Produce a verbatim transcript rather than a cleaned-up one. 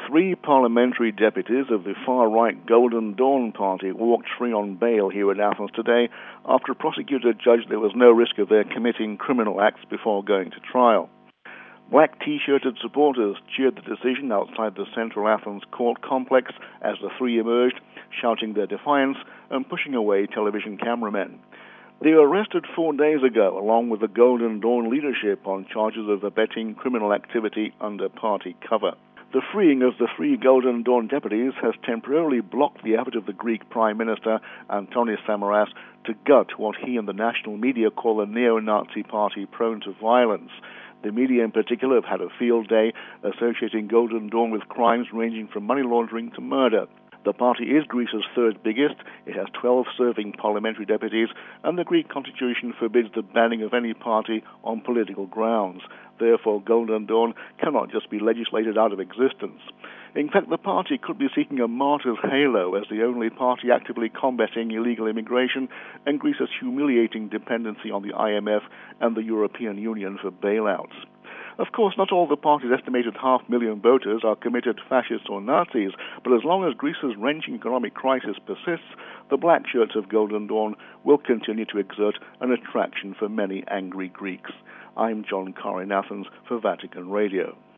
Three parliamentary deputies of the far-right Golden Dawn party walked free on bail here in Athens today after a prosecutor judged there was no risk of their committing criminal acts before going to trial. Black T-shirted supporters cheered the decision outside the central Athens court complex as the three emerged, shouting their defiance and pushing away television cameramen. They were arrested four days ago, along with the Golden Dawn leadership, on charges of abetting criminal activity under party cover. The freeing of the three Golden Dawn deputies has temporarily blocked the effort of the Greek Prime Minister, Antonis Samaras, to gut what he and the national media call a neo-Nazi party prone to violence. The media in particular have had a field day associating Golden Dawn with crimes ranging from money laundering to murder. The party is Greece's third biggest. It has twelve serving parliamentary deputies, and the Greek constitution forbids the banning of any party on political grounds. Therefore, Golden Dawn cannot just be legislated out of existence. In fact, the party could be seeking a martyr's halo as the only party actively combating illegal immigration and Greece's humiliating dependency on the I M F and the European Union for bailouts. Of course, not all the party's estimated half million voters are committed fascists or Nazis, but as long as Greece's wrenching economic crisis persists, the black shirts of Golden Dawn will continue to exert an attraction for many angry Greeks. I'm John Carr in Athens for Vatican Radio.